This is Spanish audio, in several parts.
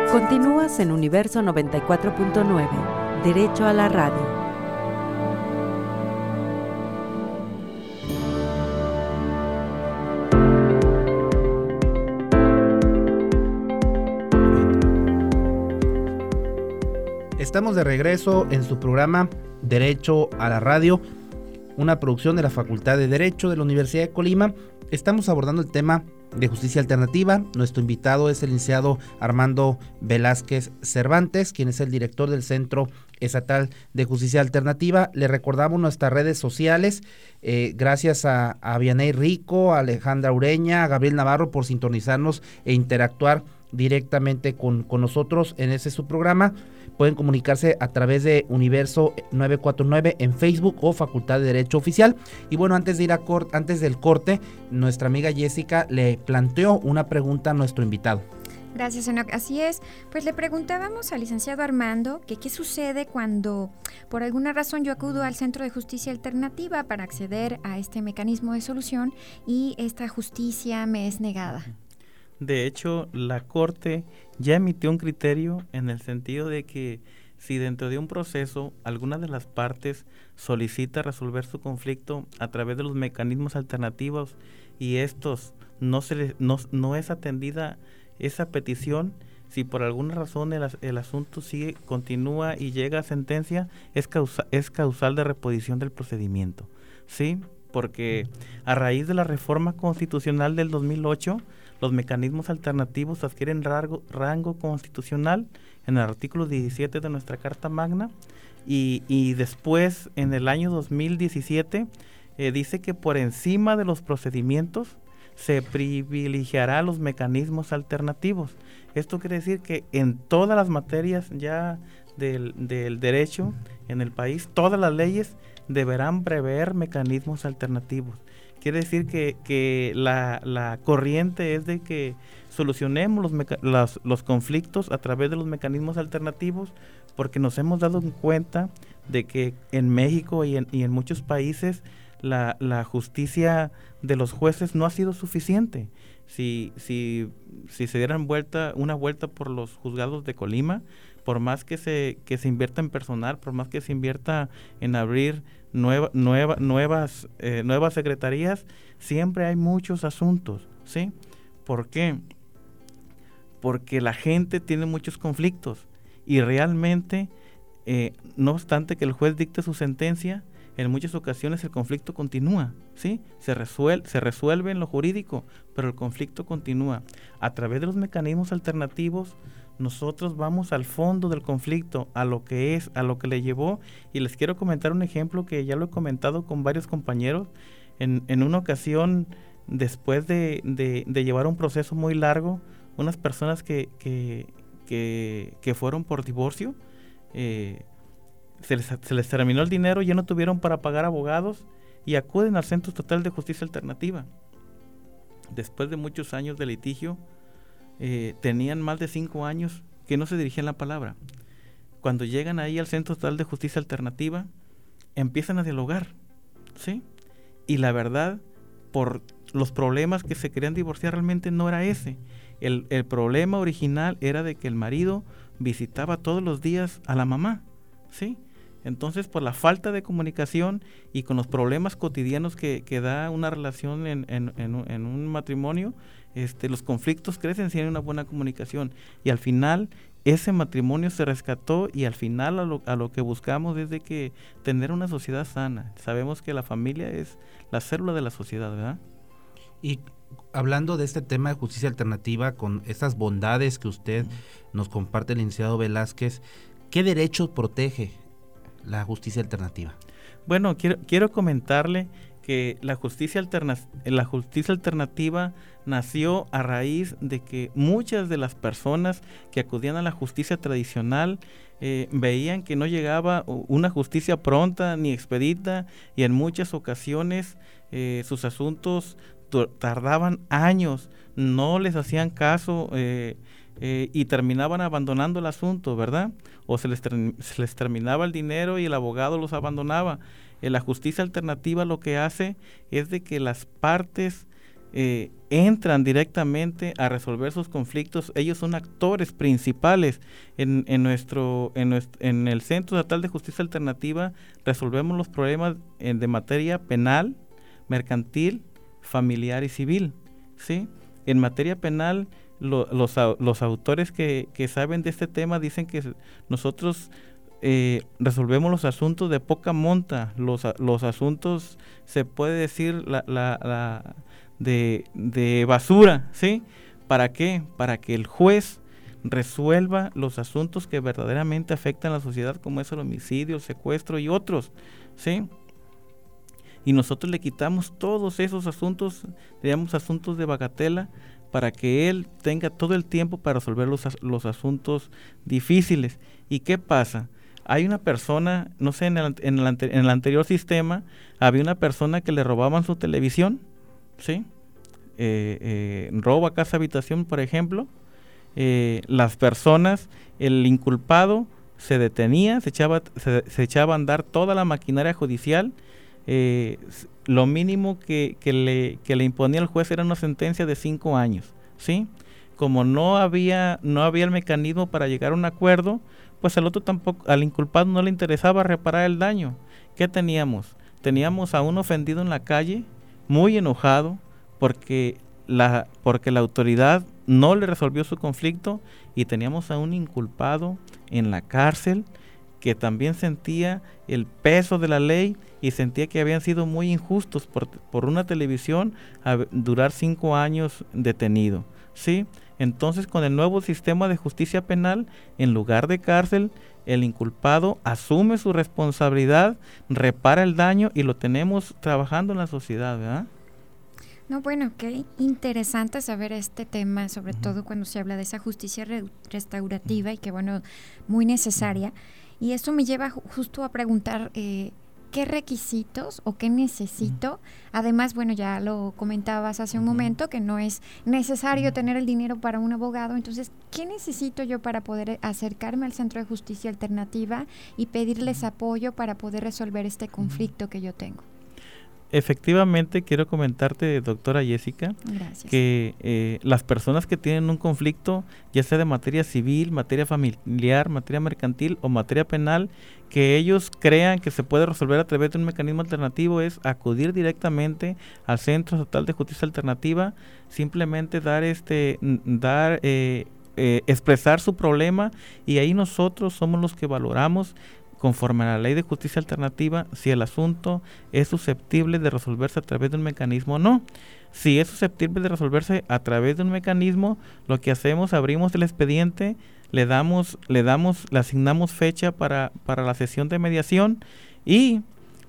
Continúas en Universo 94.9, Derecho a la Radio. Estamos de regreso en su programa Derecho a la Radio, una producción de la Facultad de Derecho de la Universidad de Colima. Estamos abordando el tema de justicia alternativa. Nuestro invitado es el licenciado Armando Velázquez Cervantes, quien es el director del Centro Estatal de Justicia Alternativa. Le recordamos nuestras redes sociales, gracias a Vianey Rico, a Alejandra Ureña, a Gabriel Navarro por sintonizarnos e interactuar directamente con nosotros en ese su programa. Pueden comunicarse a través de Universo 949 en Facebook o Facultad de Derecho Oficial. Y bueno, antes del corte, nuestra amiga Jessica le planteó una pregunta a nuestro invitado. Gracias, Enoc. Así es, pues le preguntábamos al licenciado Armando que qué sucede cuando por alguna razón yo acudo al Centro de Justicia Alternativa para acceder a este mecanismo de solución y esta justicia me es negada. De hecho, la Corte ya emitió un criterio en el sentido de que si dentro de un proceso alguna de las partes solicita resolver su conflicto a través de los mecanismos alternativos y estos no es atendida esa petición, si por alguna razón el asunto continúa y llega a sentencia, es causal de reposición del procedimiento, ¿sí? Porque a raíz de la reforma constitucional del 2008, los mecanismos alternativos adquieren rango constitucional en el artículo 17 de nuestra Carta Magna y después, en el año 2017, dice que por encima de los procedimientos se privilegiará los mecanismos alternativos. Esto quiere decir que en todas las materias ya del derecho en el país, todas las leyes deberán prever mecanismos alternativos. Quiere decir que la corriente es de que solucionemos los conflictos a través de los mecanismos alternativos, porque nos hemos dado cuenta de que en México y en muchos países la justicia de los jueces no ha sido suficiente. Si se dieran una vuelta por los juzgados de Colima, por más que se invierta en personal, por más que se invierta en abrir nuevas secretarías, siempre hay muchos asuntos, ¿sí? ¿Por qué? Porque la gente tiene muchos conflictos y realmente, no obstante que el juez dicte su sentencia, en muchas ocasiones el conflicto continúa, ¿sí? Se resuelve en lo jurídico, pero el conflicto continúa. A través de los mecanismos alternativos, nosotros vamos al fondo del conflicto, a lo que le llevó, y les quiero comentar un ejemplo que ya lo he comentado con varios compañeros. En una ocasión, después de llevar un proceso muy largo, unas personas que fueron por divorcio, se les terminó el dinero, ya no tuvieron para pagar abogados y acuden al Centro Estatal de Justicia Alternativa. Después de muchos años de litigio, tenían más de 5 años que no se dirigían la palabra. Cuando llegan ahí al Centro Estatal de Justicia Alternativa, empiezan a dialogar, ¿sí? Y la verdad, por los problemas que se querían divorciar, realmente no era ese. El problema original era de que el marido visitaba todos los días a la mamá, ¿sí? Entonces, por la falta de comunicación y con los problemas cotidianos que da una relación en un matrimonio, los conflictos crecen si hay una buena comunicación. Y al final, ese matrimonio se rescató y al final a lo que buscamos es de que tener una sociedad sana. Sabemos que la familia es la célula de la sociedad, ¿verdad? Y hablando de este tema de justicia alternativa, con estas bondades que usted nos comparte, el licenciado Velázquez, ¿qué derechos protege la justicia alternativa? Bueno, quiero comentarle que la justicia alternativa nació a raíz de que muchas de las personas que acudían a la justicia tradicional veían que no llegaba una justicia pronta ni expedita, y en muchas ocasiones sus asuntos tardaban años, no les hacían caso y terminaban abandonando el asunto, ¿verdad? O se les terminaba el dinero y el abogado los abandonaba. La justicia alternativa lo que hace es de que las partes entran directamente a resolver sus conflictos. Ellos son actores principales en el Centro Estatal de Justicia Alternativa. Resolvemos los problemas de materia penal, mercantil, familiar y civil, ¿sí? En materia penal, los autores que saben de este tema dicen que nosotros resolvemos los asuntos de poca monta, los asuntos, se puede decir, de basura, ¿sí? ¿Para qué? Para que el juez resuelva los asuntos que verdaderamente afectan a la sociedad, como es el homicidio, el secuestro y otros, ¿sí? Y nosotros le quitamos todos esos asuntos, digamos asuntos de bagatela, para que él tenga todo el tiempo para resolver los asuntos difíciles. ¿Y qué pasa? Hay una persona, no sé, en el anterior sistema, había una persona que le robaban su televisión, ¿sí? Robo a casa habitación, por ejemplo. Las personas, el inculpado se detenía, se echaba a andar toda la maquinaria judicial. Lo mínimo que le imponía el juez era una sentencia de 5 años, ¿sí? Como no había el mecanismo para llegar a un acuerdo, pues al inculpado no le interesaba reparar el daño. ¿Qué teníamos? Teníamos a un ofendido en la calle, muy enojado, porque la autoridad no le resolvió su conflicto, y teníamos a un inculpado en la cárcel que también sentía el peso de la ley y sentía que habían sido muy injustos por una televisión a durar 5 años detenido, ¿sí? Entonces, con el nuevo sistema de justicia penal, en lugar de cárcel, el inculpado asume su responsabilidad, repara el daño y lo tenemos trabajando en la sociedad, ¿verdad? No, bueno, qué interesante saber este tema, sobre todo cuando se habla de esa justicia restaurativa y que, bueno, muy necesaria. Y eso me lleva justo a preguntar qué requisitos o qué necesito. Además, bueno, ya lo comentabas hace un momento, que no es necesario tener el dinero para un abogado. Entonces, ¿qué necesito yo para poder acercarme al Centro de Justicia Alternativa y pedirles apoyo para poder resolver este conflicto que yo tengo? Efectivamente, quiero comentarte, doctora Jessica, gracias, que las personas que tienen un conflicto, ya sea de materia civil, materia familiar, materia mercantil o materia penal, que ellos crean que se puede resolver a través de un mecanismo alternativo, es acudir directamente al Centro Estatal de Justicia Alternativa, simplemente expresar su problema, y ahí nosotros somos los que valoramos, conforme a la Ley de Justicia Alternativa, si el asunto es susceptible de resolverse a través de un mecanismo o no. Si es susceptible de resolverse a través de un mecanismo, lo que hacemos, abrimos el expediente, le asignamos fecha para la sesión de mediación y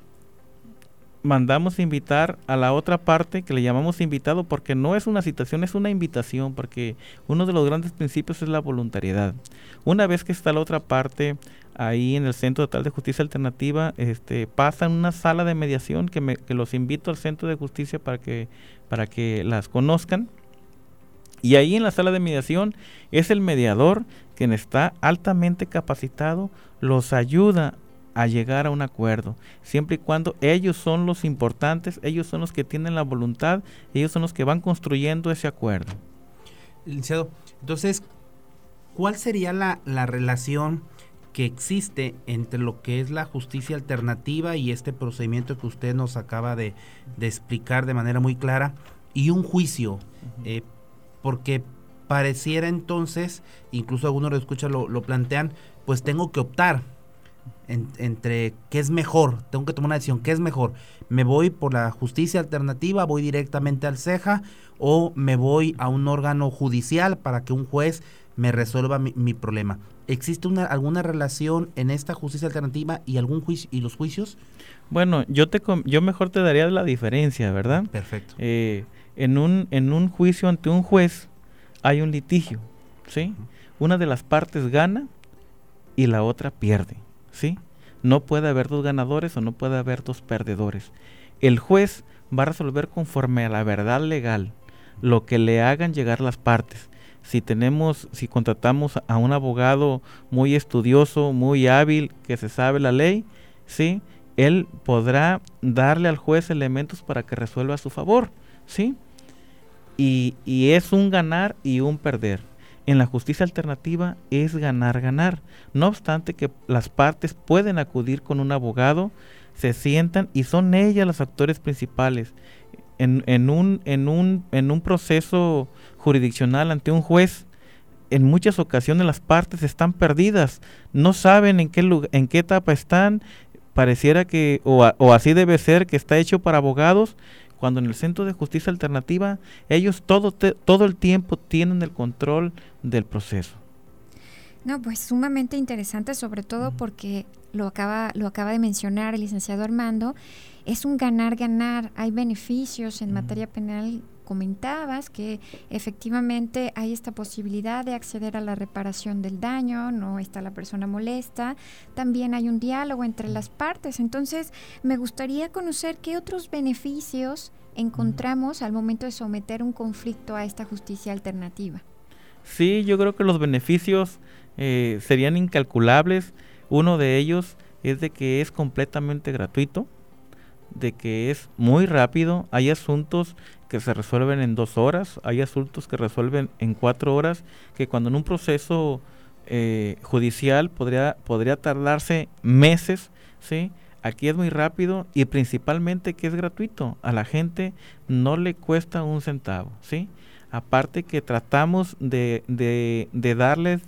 mandamos invitar a la otra parte, que le llamamos invitado, porque no es una citación, es una invitación, porque uno de los grandes principios es la voluntariedad. Una vez que está la otra parte ahí en el Centro Estatal de Justicia Alternativa, pasan una sala de mediación que los invito al Centro de Justicia para que las conozcan. Y ahí en la sala de mediación es el mediador quien está altamente capacitado, los ayuda a llegar a un acuerdo, siempre y cuando ellos son los importantes, ellos son los que tienen la voluntad, ellos son los que van construyendo ese acuerdo. Licenciado, entonces, ¿cuál sería la relación que existe entre lo que es la justicia alternativa y este procedimiento que usted nos acaba de explicar de manera muy clara y un juicio? Porque pareciera entonces, incluso algunos lo escuchan, lo plantean, pues tengo que optar entre qué es mejor, tengo que tomar una decisión, qué es mejor, me voy por la justicia alternativa, voy directamente al CEJA, o me voy a un órgano judicial para que un juez me resuelva mi problema. ¿Existe alguna relación en esta justicia alternativa y algún juicio y los juicios? Bueno, yo mejor te daría la diferencia, ¿verdad? Perfecto. En un juicio ante un juez hay un litigio, ¿sí? Una de las partes gana y la otra pierde, ¿sí? No puede haber dos ganadores o no puede haber dos perdedores. El juez va a resolver conforme a la verdad legal lo que le hagan llegar las partes. Si contratamos a un abogado muy estudioso, muy hábil, que se sabe la ley, ¿sí? Él podrá darle al juez elementos para que resuelva a su favor, ¿sí? y es un ganar y un perder. En la justicia alternativa es ganar, ganar. No obstante que las partes pueden acudir con un abogado, se sientan y son ellas los actores principales. En un proceso jurisdiccional ante un juez, en muchas ocasiones las partes están perdidas, no saben en qué etapa están, pareciera que, o así debe ser, que está hecho para abogados, cuando en el Centro de Justicia Alternativa ellos todo el tiempo tienen el control del proceso. No, pues sumamente interesante, sobre todo porque lo acaba de mencionar el licenciado Armando, es un ganar-ganar, hay beneficios en materia penal. Comentabas que efectivamente hay esta posibilidad de acceder a la reparación del daño, no está la persona molesta, también hay un diálogo entre las partes. Entonces, me gustaría conocer qué otros beneficios encontramos al momento de someter un conflicto a esta justicia alternativa. Sí, yo creo que los beneficios serían incalculables. Uno de ellos es de que es completamente gratuito, de que es muy rápido, hay asuntos que se resuelven en 2 horas, hay asuntos que resuelven en 4 horas, que cuando en un proceso judicial podría tardarse meses, ¿sí? Aquí es muy rápido y principalmente que es gratuito, a la gente no le cuesta un centavo, ¿sí? Aparte que tratamos de darles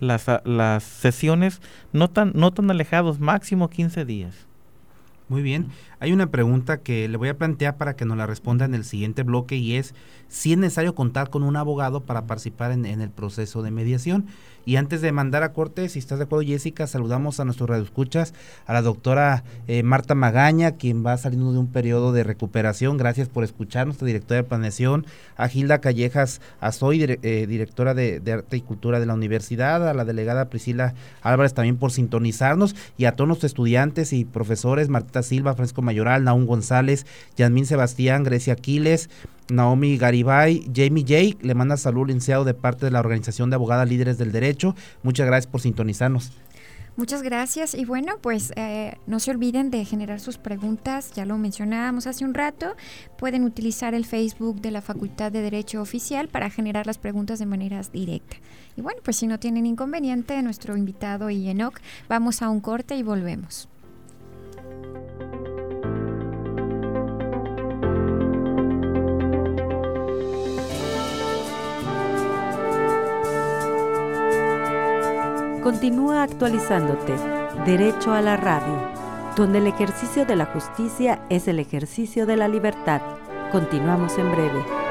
las sesiones no tan alejados, máximo 15 días. Muy bien, hay una pregunta que le voy a plantear para que nos la responda en el siguiente bloque, y es si es necesario contar con un abogado para participar en el proceso de mediación. Y antes de mandar a corte, si estás de acuerdo, Jessica, saludamos a nuestros radioescuchas, a la doctora Marta Magaña, quien va saliendo de un periodo de recuperación. Gracias por escuchar, nuestra directora de planeación, a Gilda Callejas Azoy, directora de Arte y Cultura de la Universidad, a la delegada Priscila Álvarez también por sintonizarnos, y a todos nuestros estudiantes y profesores, Martita Silva, Francisco Mayoral, Naún González, Yasmín Sebastián, Grecia Aquiles, Naomi Garibay, Jamie J. Le manda salud licenciado de parte de la Organización de Abogadas Líderes del Derecho. Muchas gracias por sintonizarnos. Muchas gracias, y bueno, pues no se olviden de generar sus preguntas, ya lo mencionábamos hace un rato, pueden utilizar el Facebook de la Facultad de Derecho Oficial para generar las preguntas de manera directa. Y bueno, pues si no tienen inconveniente, nuestro invitado y Enoch, vamos a un corte y volvemos. Continúa actualizándote. Derecho a la radio, donde el ejercicio de la justicia es el ejercicio de la libertad. Continuamos en breve.